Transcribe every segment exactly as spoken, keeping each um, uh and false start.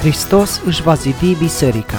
Hristos își va zidi biserica.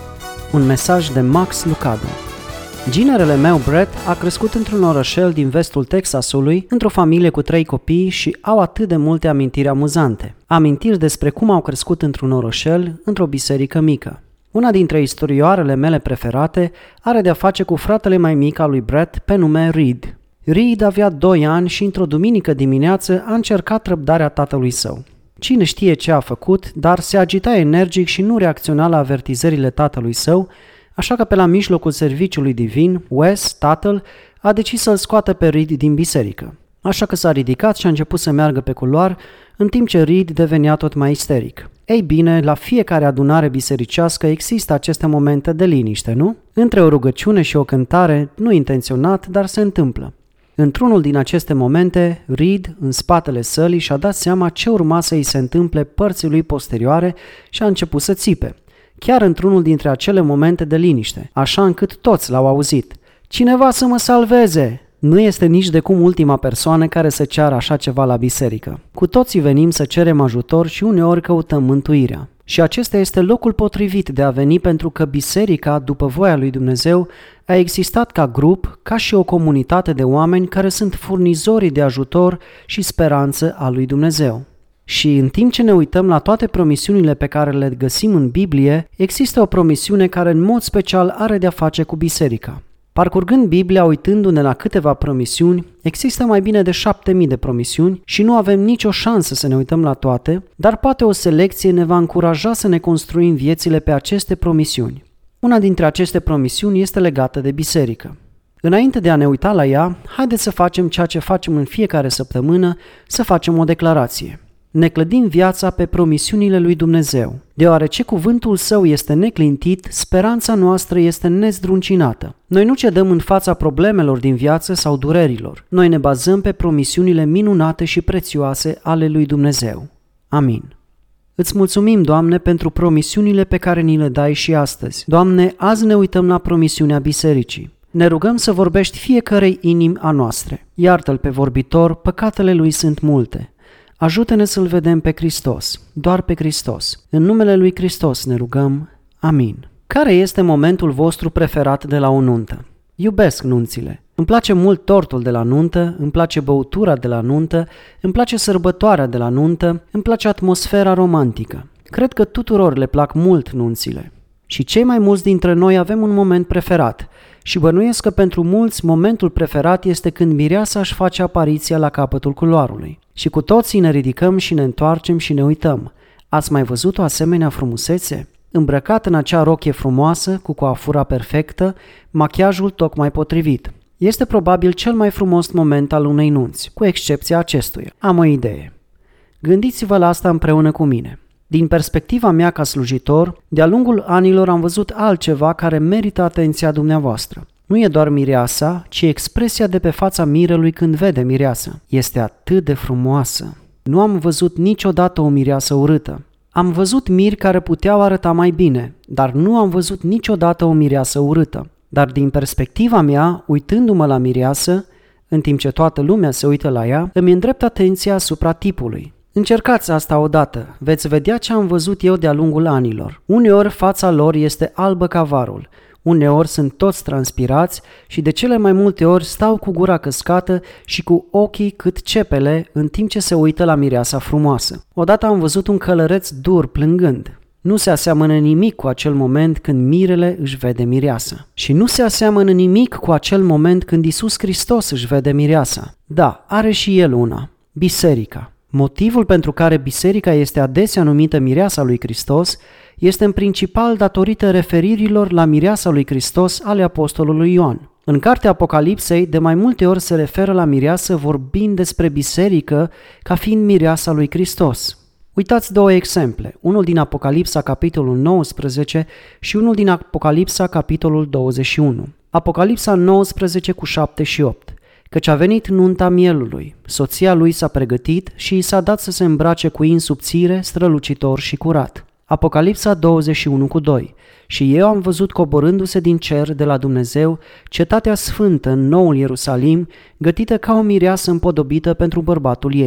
Un mesaj de Max Lucado. Ginerele meu, Brett, a crescut într-un orășel din vestul Texasului, într-o familie cu trei copii și au atât de multe amintiri amuzante. Amintiri despre cum au crescut într-un orășel, într-o biserică mică. Una dintre istorioarele mele preferate are de-a face cu fratele mai mic al lui Brett pe nume Reed. Reed avea doi ani și într-o duminică dimineață a încercat răbdarea tatălui său. Cine știe ce a făcut, dar se agita energic și nu reacționa la avertizările tatălui său, așa că pe la mijlocul serviciului divin, Wes, tatăl, a decis să-l scoată pe Reed din biserică. Așa că s-a ridicat și a început să meargă pe culoar, în timp ce Reed devenea tot mai isteric. Ei bine, la fiecare adunare bisericească există aceste momente de liniște, nu? Între o rugăciune și o cântare, nu intenționat, dar se întâmplă. Într-unul din aceste momente, Reed, în spatele sălii, și-a dat seama ce urma să îi se întâmple părții lui posterioare și a început să țipe. Chiar într-unul dintre acele momente de liniște, așa încât toți l-au auzit. Cineva să mă salveze! Nu este nici de cum ultima persoană care să ceară așa ceva la biserică. Cu toții venim să cerem ajutor și uneori căutăm mântuirea. Și acesta este locul potrivit de a veni, pentru că biserica, după voia lui Dumnezeu, a existat ca grup, ca și o comunitate de oameni care sunt furnizorii de ajutor și speranță a lui Dumnezeu. Și în timp ce ne uităm la toate promisiunile pe care le găsim în Biblie, există o promisiune care în mod special are de-a face cu biserica. Parcurgând Biblia, uitându-ne la câteva promisiuni, există mai bine de șapte mii de promisiuni și nu avem nicio șansă să ne uităm la toate, dar poate o selecție ne va încuraja să ne construim viețile pe aceste promisiuni. Una dintre aceste promisiuni este legată de biserică. Înainte de a ne uita la ea, haideți să facem ceea ce facem în fiecare săptămână, să facem o declarație. Ne clădim viața pe promisiunile lui Dumnezeu. Deoarece cuvântul său este neclintit, speranța noastră este nezdruncinată. Noi nu cedăm în fața problemelor din viață sau durerilor. Noi ne bazăm pe promisiunile minunate și prețioase ale lui Dumnezeu. Amin. Îți mulțumim, Doamne, pentru promisiunile pe care ni le dai și astăzi. Doamne, azi ne uităm la promisiunea bisericii. Ne rugăm să vorbești fiecărei inimi a noastre. Iartă-l pe vorbitor, păcatele lui sunt multe. Ajută-ne să-L vedem pe Hristos, doar pe Hristos. În numele lui Hristos ne rugăm. Amin. Care este momentul vostru preferat de la o nuntă? Iubesc nunțile. Îmi place mult tortul de la nuntă, îmi place băutura de la nuntă, îmi place sărbătoarea de la nuntă, îmi place atmosfera romantică. Cred că tuturor le plac mult nunțile. Și cei mai mulți dintre noi avem un moment preferat. Și bănuiesc că pentru mulți momentul preferat este când mireasa își face apariția la capătul culoarului. Și cu toții ne ridicăm și ne întoarcem și ne uităm. Ați mai văzut o asemenea frumusețe? Îmbrăcat în acea rochie frumoasă, cu coafura perfectă, machiajul tocmai potrivit. Este probabil cel mai frumos moment al unei nunți, cu excepția acestuia. Am o idee. Gândiți-vă la asta împreună cu mine. Din perspectiva mea ca slujitor, de-a lungul anilor am văzut altceva care merită atenția dumneavoastră. Nu e doar mireasa, ci expresia de pe fața mirelui când vede mireasa. Este atât de frumoasă. Nu am văzut niciodată o mireasă urâtă. Am văzut miri care puteau arăta mai bine, dar nu am văzut niciodată o mireasă urâtă. Dar din perspectiva mea, uitându-mă la mireasă, în timp ce toată lumea se uită la ea, îmi îndrept atenția asupra tipului. Încercați asta odată, veți vedea ce am văzut eu de-a lungul anilor. Uneori fața lor este albă ca varul, uneori sunt toți transpirați și de cele mai multe ori stau cu gura căscată și cu ochii cât cepele în timp ce se uită la mireasa frumoasă. Odată am văzut un călăreț dur plângând. Nu se aseamănă nimic cu acel moment când mirele își vede mireasa. Și nu se aseamănă nimic cu acel moment când Iisus Hristos își vede mireasa. Da, are și El una, biserica. Motivul pentru care biserica este adesea numită mireasa lui Hristos este în principal datorită referirilor la mireasa lui Hristos ale apostolului Ioan. În cartea Apocalipsei, de mai multe ori se referă la mireasă vorbind despre biserică ca fiind mireasa lui Hristos. Uitați două exemple, unul din Apocalipsa capitolul nouăsprezece și unul din Apocalipsa capitolul douăzeci și unu. Apocalipsa nouăsprezece cu șapte și opt. Căci a venit nunta mielului, soția lui s-a pregătit și i s-a dat să se îmbrace cu in subțire, strălucitor și curat. Apocalipsa douăzeci și unu cu doi. Și eu am văzut coborându-se din cer de la Dumnezeu cetatea sfântă în noul Ierusalim, gătită ca o mireasă împodobită pentru bărbatul ei.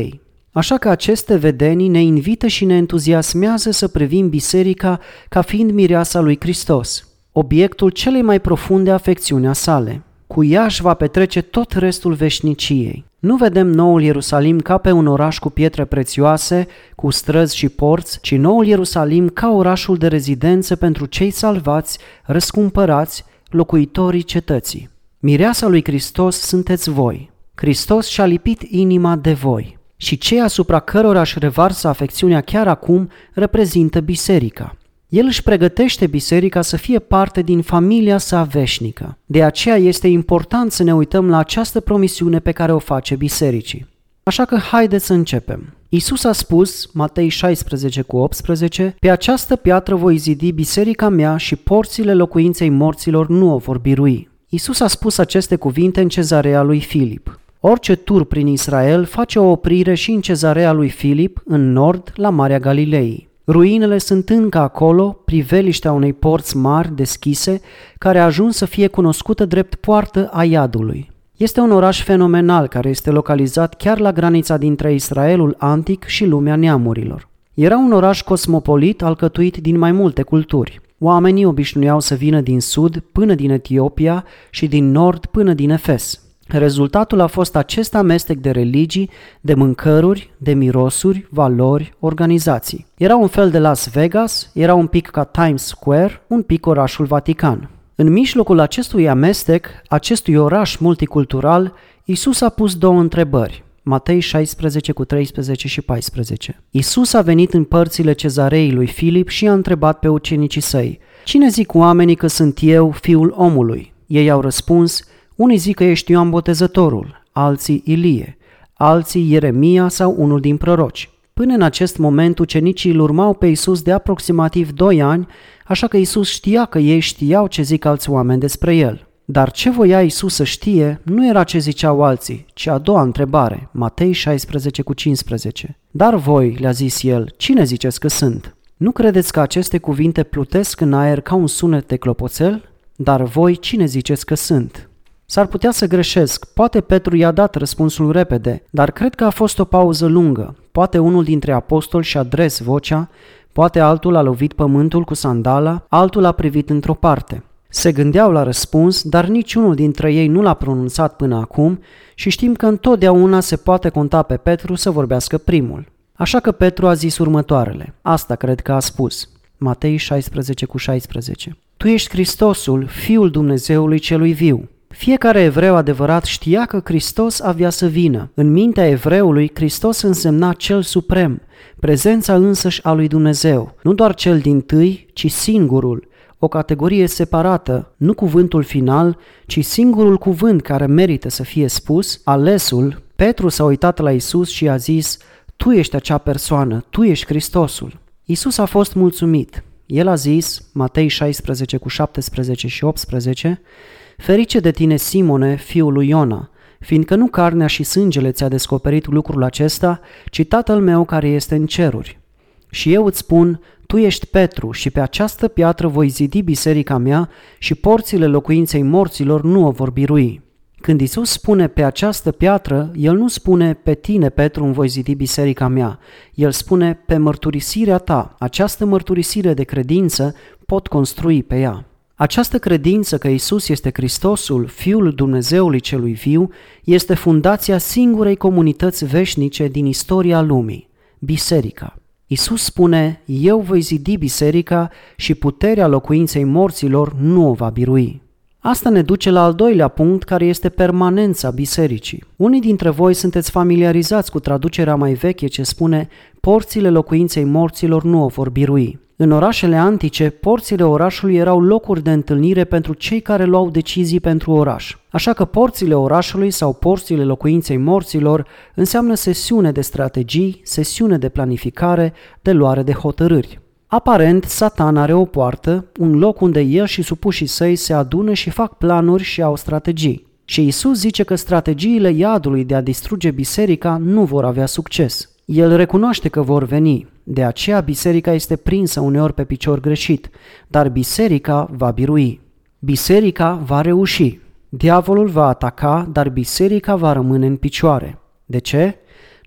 Așa că aceste vedenii ne invită și ne entuziasmează să privim biserica ca fiind mireasa lui Hristos, obiectul celei mai profunde afecțiuni a sale. Cu ea își va petrece tot restul veșniciei. Nu vedem noul Ierusalim ca pe un oraș cu pietre prețioase, cu străzi și porți, ci noul Ierusalim ca orașul de rezidență pentru cei salvați, răscumpărați, locuitorii cetății. Mireasa lui Hristos sunteți voi. Hristos și-a lipit inima de voi. Și cei asupra cărora își revarsă afecțiunea chiar acum reprezintă biserica. El își pregătește biserica să fie parte din familia sa veșnică. De aceea este important să ne uităm la această promisiune pe care o face bisericii. Așa că haideți să începem. Iisus a spus, Matei șaisprezece cu optsprezece, pe această piatră voi zidi biserica mea și porțile locuinței morților nu o vor birui. Iisus a spus aceste cuvinte în cezarea lui Filip. Orice tur prin Israel face o oprire și în cezarea lui Filip, în nord, la Marea Galilei. Ruinele sunt încă acolo, priveliștea unei porți mari deschise, care a ajuns să fie cunoscută drept poartă a iadului. Este un oraș fenomenal care este localizat chiar la granița dintre Israelul antic și lumea neamurilor. Era un oraș cosmopolit alcătuit din mai multe culturi. Oamenii obișnuiau să vină din sud până din Etiopia și din nord până din Efes. Rezultatul a fost acest amestec de religii, de mâncăruri, de mirosuri, valori, organizații. Era un fel de Las Vegas, era un pic ca Times Square, un pic orașul Vatican. În mijlocul acestui amestec, acestui oraș multicultural, Iisus a pus două întrebări. Matei șaisprezece cu treisprezece și paisprezece. Iisus a venit în părțile cezarei lui Filip și a întrebat pe ucenicii săi: Cine zic oamenii că sunt eu, Fiul omului? Ei au răspuns: Unii zic că ești Ioan Botezătorul, alții Ilie, alții Ieremia sau unul din proroci. Până în acest moment, ucenicii îl urmau pe Iisus de aproximativ doi ani, așa că Iisus știa că ei știau ce zic alți oameni despre el. Dar ce voia Iisus să știe nu era ce ziceau alții, ci a doua întrebare, Matei șaisprezece cu cincisprezece. Dar voi, le-a zis el, cine ziceți că sunt? Nu credeți că aceste cuvinte plutesc în aer ca un sunet de clopoțel? Dar voi, cine ziceți că sunt? S-ar putea să greșesc, poate Petru i-a dat răspunsul repede, dar cred că a fost o pauză lungă. Poate unul dintre apostoli și-a dres vocea, poate altul a lovit pământul cu sandala, altul a privit într-o parte. Se gândeau la răspuns, dar niciunul dintre ei nu l-a pronunțat până acum și știm că întotdeauna se poate conta pe Petru să vorbească primul. Așa că Petru a zis următoarele. Asta cred că a spus. Matei șaisprezece cu șaisprezece. Tu ești Hristosul, Fiul Dumnezeului celui viu. Fiecare evreu adevărat știa că Hristos avea să vină. În mintea evreului, Hristos însemna cel suprem, prezența însăși a lui Dumnezeu, nu doar cel dintâi, ci singurul, o categorie separată, nu cuvântul final, ci singurul cuvânt care merită să fie spus, alesul. Petru s-a uitat la Iisus și a zis: Tu ești acea persoană, tu ești Hristosul. Iisus a fost mulțumit. El a zis, Matei șaisprezece cu șaptesprezece și optsprezece, Ferice de tine, Simone, fiul lui Iona, fiindcă nu carnea și sângele ți-a descoperit lucrul acesta, ci Tatăl meu care este în ceruri. Și eu îți spun, tu ești Petru și pe această piatră voi zidi biserica mea și porțile locuinței morților nu o vor birui. Când Iisus spune pe această piatră, El nu spune pe tine, Petru, îmi voi zidi biserica mea. El spune pe mărturisirea ta. Această mărturisire de credință pot construi pe ea. Această credință că Iisus este Hristosul, Fiul Dumnezeului celui viu, este fundația singurei comunități veșnice din istoria lumii, biserica. Iisus spune, eu voi zidi biserica și puterea locuinței morților nu o va birui. Asta ne duce la al doilea punct, care este permanența bisericii. Unii dintre voi sunteți familiarizați cu traducerea mai veche ce spune porțile locuinței morților nu o vor birui. În orașele antice, porțile orașului erau locuri de întâlnire pentru cei care luau decizii pentru oraș. Așa că porțile orașului sau porțile locuinței morților înseamnă sesiune de strategii, sesiune de planificare, de luare de hotărâri. Aparent, Satan are o poartă, un loc unde el și supușii săi se adună și fac planuri și au strategii. Și Iisus zice că strategiile iadului de a distruge biserica nu vor avea succes. El recunoaște că vor veni, de aceea biserica este prinsă uneori pe picior greșit, dar biserica va birui. Biserica va reuși. Diavolul va ataca, dar biserica va rămâne în picioare. De ce?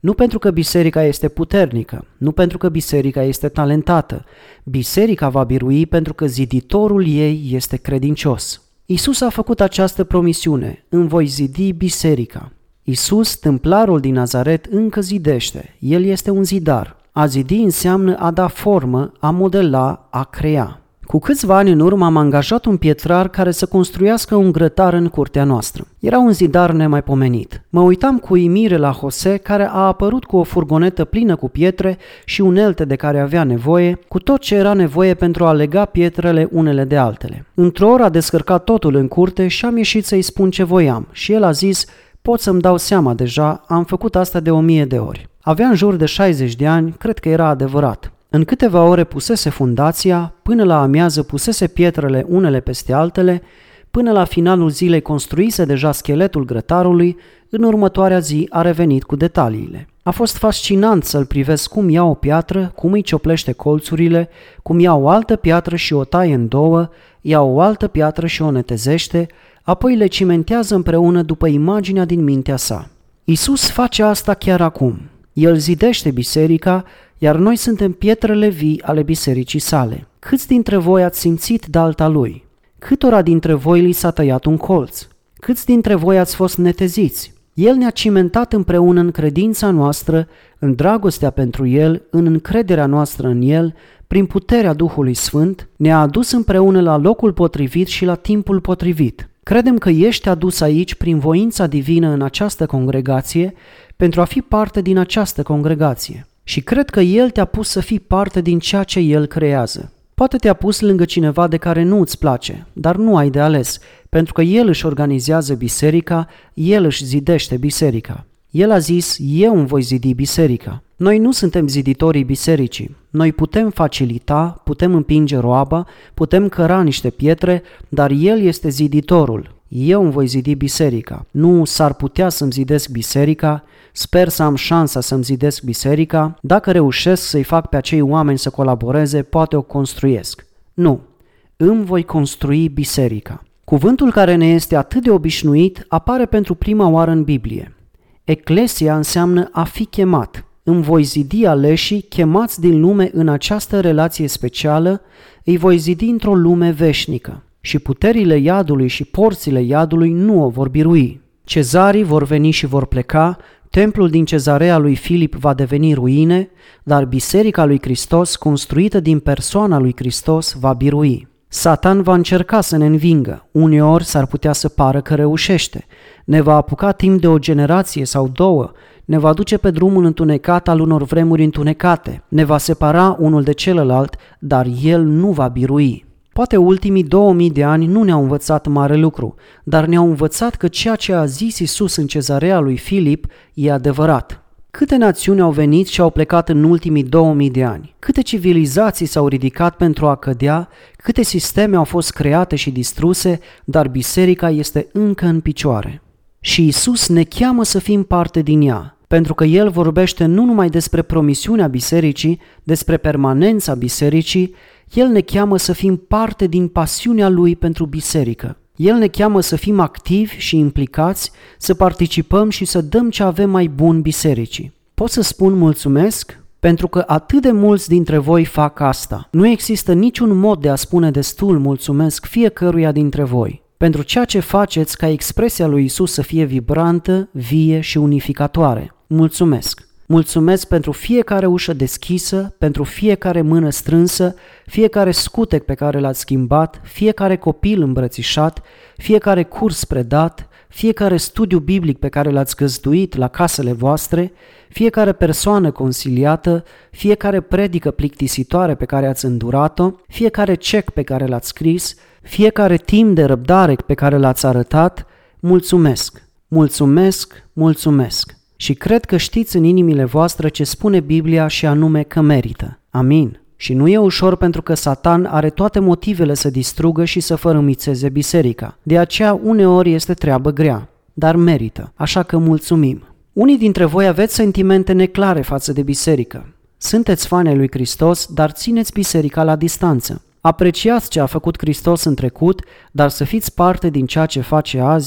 Nu pentru că biserica este puternică, nu pentru că biserica este talentată. Biserica va birui pentru că ziditorul ei este credincios. Iisus a făcut această promisiune: îmi voi zidi biserica. Iisus, tâmplarul din Nazaret, încă zidește. El este un zidar. A zidi înseamnă a da formă, a modela, a crea. Cu câțiva ani în urmă am angajat un pietrar care să construiască un grătar în curtea noastră. Era un zidar nemaipomenit. Mă uitam cu uimire la Jose, care a apărut cu o furgonetă plină cu pietre și unelte de care avea nevoie, cu tot ce era nevoie pentru a lega pietrele unele de altele. Într-o oră a descărcat totul în curte și am ieșit să-i spun ce voiam și el a zis: pot să-mi dau seama deja, am făcut asta de o mie de ori. Avea în jur de șaizeci de ani, cred că era adevărat. În câteva ore pusese fundația, până la amiază pusese pietrele unele peste altele, până la finalul zilei construise deja scheletul grătarului, în următoarea zi a revenit cu detaliile. A fost fascinant să-l privesc cum ia o piatră, cum îi cioplește colțurile, cum ia o altă piatră și o taie în două, ia o altă piatră și o netezește, apoi le cimentează împreună după imaginea din mintea sa. Iisus face asta chiar acum. El zidește biserica, iar noi suntem pietrele vii ale bisericii sale. Câți dintre voi ați simțit dalta lui? Câtora dintre voi li s-a tăiat un colț? Câți dintre voi ați fost neteziți? El ne-a cimentat împreună în credința noastră, în dragostea pentru El, în încrederea noastră în El, prin puterea Duhului Sfânt, ne-a adus împreună la locul potrivit și la timpul potrivit. Credem că ești adus aici prin voința divină în această congregație, pentru a fi parte din această congregație. Și cred că El te-a pus să fii parte din ceea ce El creează. Poate te-a pus lângă cineva de care nu îți place, dar nu ai de ales, pentru că El își organizează biserica, El își zidește biserica. El a zis: eu îmi voi zidi biserica. Noi nu suntem ziditorii bisericii. Noi putem facilita, putem împinge roaba, putem căra niște pietre, dar El este ziditorul. Eu îmi voi zidi biserica. Nu s-ar putea să-mi zidesc biserica, sper să am șansa să-mi zidesc biserica, dacă reușesc să-i fac pe acei oameni să colaboreze, poate o construiesc. Nu, îmi voi construi biserica. Cuvântul care ne este atât de obișnuit apare pentru prima oară în Biblie. Eclesia înseamnă a fi chemat. Îmi voi zidi aleșii chemați din lume în această relație specială, îi voi zidi într-o lume veșnică. Și puterile iadului și porțile iadului nu o vor birui. Cezarii vor veni și vor pleca, templul din Cezarea lui Filip va deveni ruine, dar biserica lui Hristos, construită din persoana lui Hristos, va birui. Satan va încerca să ne învingă, uneori s-ar putea să pară că reușește, ne va apuca timp de o generație sau două, ne va duce pe drumul întunecat al unor vremuri întunecate, ne va separa unul de celălalt, dar el nu va birui. Poate ultimii două mii de ani nu ne-au învățat mare lucru, dar ne-au învățat că ceea ce a zis Iisus în Cezarea lui Filip e adevărat. Câte națiuni au venit și au plecat în ultimii două mii de ani? Câte civilizații s-au ridicat pentru a cădea? Câte sisteme au fost create și distruse, dar biserica este încă în picioare? Și Iisus ne cheamă să fim parte din ea, pentru că El vorbește nu numai despre promisiunea bisericii, despre permanența bisericii, El ne cheamă să fim parte din pasiunea Lui pentru biserică. El ne cheamă să fim activi și implicați, să participăm și să dăm ce avem mai bun bisericii. Pot să spun mulțumesc? Pentru că atât de mulți dintre voi fac asta. Nu există niciun mod de a spune destul mulțumesc fiecăruia dintre voi pentru ceea ce faceți ca expresia lui Iisus să fie vibrantă, vie și unificatoare. Mulțumesc! Mulțumesc pentru fiecare ușă deschisă, pentru fiecare mână strânsă, fiecare scutec pe care l-ați schimbat, fiecare copil îmbrățișat, fiecare curs predat, fiecare studiu biblic pe care l-ați găzduit la casele voastre, fiecare persoană consiliată, fiecare predică plictisitoare pe care ați îndurat-o, fiecare cec pe care l-ați scris, fiecare timp de răbdare pe care l-ați arătat. Mulțumesc! Mulțumesc! Mulțumesc! Și cred că știți în inimile voastre ce spune Biblia și anume că merită. Amin. Și nu e ușor pentru că Satan are toate motivele să distrugă și să fărâmițeze biserica. De aceea uneori este treabă grea, dar merită, așa că mulțumim. Unii dintre voi aveți sentimente neclare față de biserică. Sunteți fani ai lui Hristos, dar țineți biserica la distanță. Apreciați ce a făcut Hristos în trecut, dar să fiți parte din ceea ce face azi.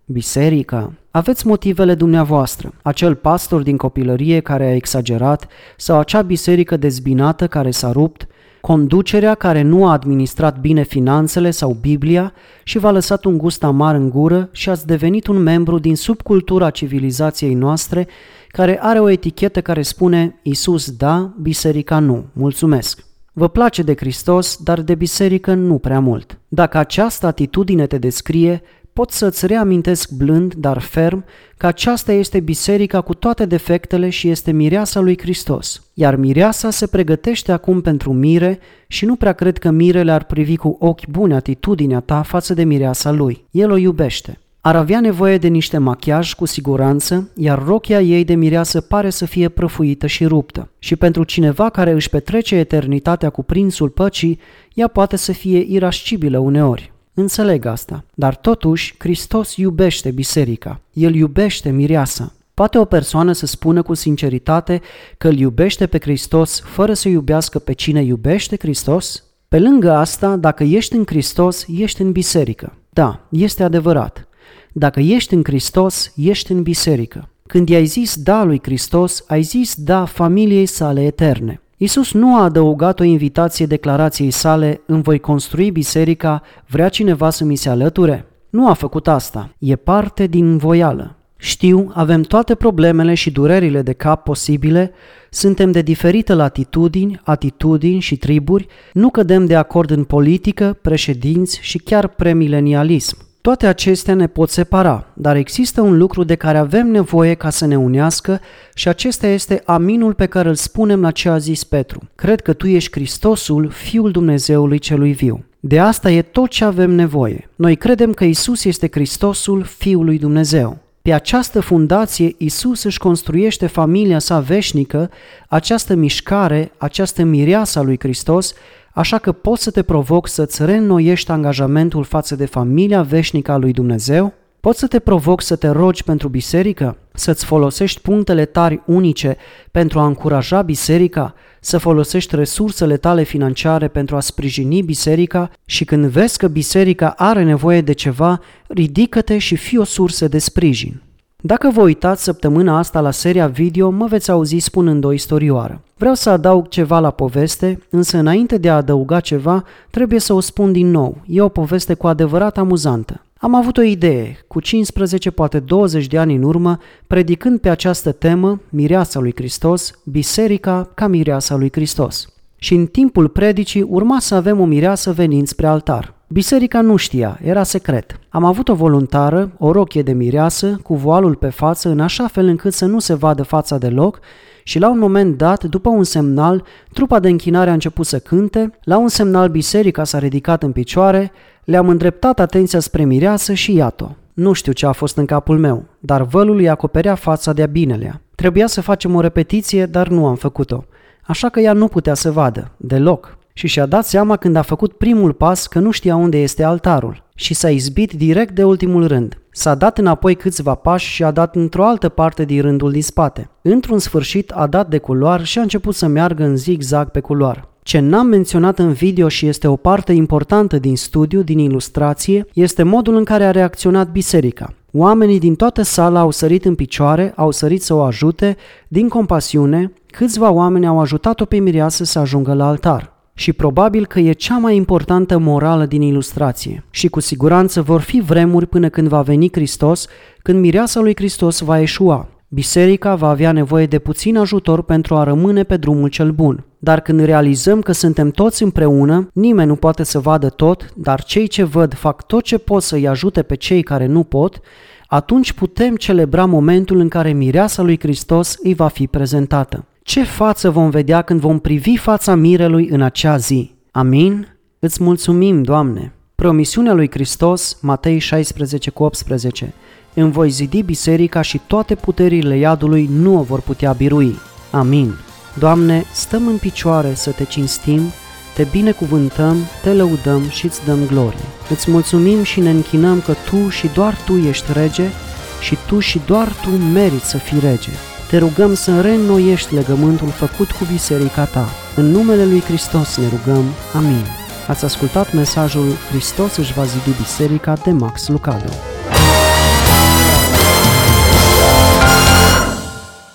Biserica. Aveți motivele dumneavoastră. Acel pastor din copilărie care a exagerat sau acea biserică dezbinată care s-a rupt, conducerea care nu a administrat bine finanțele sau Biblia și v-a lăsat un gust amar în gură și ați devenit un membru din subcultura civilizației noastre care are o etichetă care spune Iisus da, biserica nu, mulțumesc. Vă place de Hristos, dar de biserică nu prea mult. Dacă această atitudine te descrie, pot să-ți reamintesc blând, dar ferm, că aceasta este biserica cu toate defectele și este mireasa lui Hristos. Iar mireasa se pregătește acum pentru mire și nu prea cred că mirele ar privi cu ochi buni atitudinea ta față de mireasa lui. El o iubește. Ar avea nevoie de niște machiaj cu siguranță, iar rochia ei de mireasă pare să fie prăfuită și ruptă. Și pentru cineva care își petrece eternitatea cu prințul păcii, ea poate să fie irascibilă uneori. Înțeleg asta, dar totuși Hristos iubește biserica, El iubește mireasa. Poate o persoană să spună cu sinceritate că îl iubește pe Hristos fără să iubească pe cine iubește Hristos? Pe lângă asta, dacă ești în Hristos, ești în biserică. Da, este adevărat. Dacă ești în Hristos, ești în biserică. Când i-ai zis da lui Hristos, ai zis da familiei sale eterne. Iisus nu a adăugat o invitație declarației sale, îmi voi construi biserica, vrea cineva să mi se alăture? Nu a făcut asta, e parte din voială. Știu, avem toate problemele și durerile de cap posibile, suntem de diferite latitudini, atitudini și triburi, nu cădem de acord în politică, președinți și chiar premilenialism. Toate acestea ne pot separa, dar există un lucru de care avem nevoie ca să ne unească și acesta este aminul pe care îl spunem la ce a zis Petru. Cred că tu ești Hristosul, Fiul Dumnezeului celui viu. De asta e tot ce avem nevoie. Noi credem că Isus este Hristosul, Fiul lui Dumnezeu. Pe această fundație, Isus își construiește familia sa veșnică, această mișcare, această mireasă a lui Hristos, așa că pot să te provoc să-ți reînnoiești angajamentul față de familia veșnică a lui Dumnezeu? Pot să te provoc să te rogi pentru biserică? Să-ți folosești punctele tari unice pentru a încuraja biserica? Să folosești resursele tale financiare pentru a sprijini biserica? Și când vezi că biserica are nevoie de ceva, ridică-te și fii o sursă de sprijin. Dacă vă uitați săptămâna asta la seria video, mă veți auzi spunând o istorioară. Vreau să adaug ceva la poveste, însă înainte de a adăuga ceva, trebuie să o spun din nou. E o poveste cu adevărat amuzantă. Am avut o idee, cu cincisprezece, poate douăzeci de ani în urmă, predicând pe această temă, mireasa lui Hristos, biserica ca mireasa lui Hristos. Și în timpul predicii urma să avem o mireasă venind spre altar. Biserica nu știa, era secret. Am avut o voluntară, o rochie de mireasă, cu voalul pe față, în așa fel încât să nu se vadă fața deloc, și la un moment dat, după un semnal, trupa de închinare a început să cânte, la un semnal biserica s-a ridicat în picioare, le-am îndreptat atenția spre mireasă și iată-o. Nu știu ce a fost în capul meu, dar vălul îi acoperea fața de-a binelea. Trebuia să facem o repetiție, dar nu am făcut-o, așa că ea nu putea să vadă, deloc. Și și-a dat seama când a făcut primul pas că nu știa unde este altarul și s-a izbit direct de ultimul rând. S-a dat înapoi câțiva pași și a dat într-o altă parte din rândul din spate. Într-un sfârșit a dat de culoar și a început să meargă în zig-zag pe culoar. Ce n-am menționat în video și este o parte importantă din studiu, din ilustrație, este modul în care a reacționat biserica. Oamenii din toată sala au sărit în picioare, au sărit să o ajute, din compasiune, câțiva oameni au ajutat-o pe mireasă să ajungă la altar. Și probabil că e cea mai importantă morală din ilustrație. Și cu siguranță vor fi vremuri până când va veni Hristos, când mireasa lui Hristos va eșua. Biserica va avea nevoie de puțin ajutor pentru a rămâne pe drumul cel bun. Dar când realizăm că suntem toți împreună, nimeni nu poate să vadă tot, dar cei ce văd fac tot ce pot să-i ajute pe cei care nu pot, atunci putem celebra momentul în care mireasa lui Hristos îi va fi prezentată. Ce față vom vedea când vom privi fața mirelui în acea zi? Amin? Îți mulțumim, Doamne! Promisiunea lui Hristos, Matei șaisprezece cu optsprezece. Îmi voi zidi biserica și toate puterile iadului nu o vor putea birui. Amin. Doamne, stăm în picioare să te cinstim, te binecuvântăm, te lăudăm și îți dăm glorie. Îți mulțumim și ne închinăm că Tu și doar Tu ești rege și Tu și doar Tu meriți să fii rege. Te rugăm să reînnoiești legământul făcut cu biserica Ta. În numele lui Hristos ne rugăm. Amin. Ați ascultat mesajul Hristos își va zidi biserica de Max Lucado.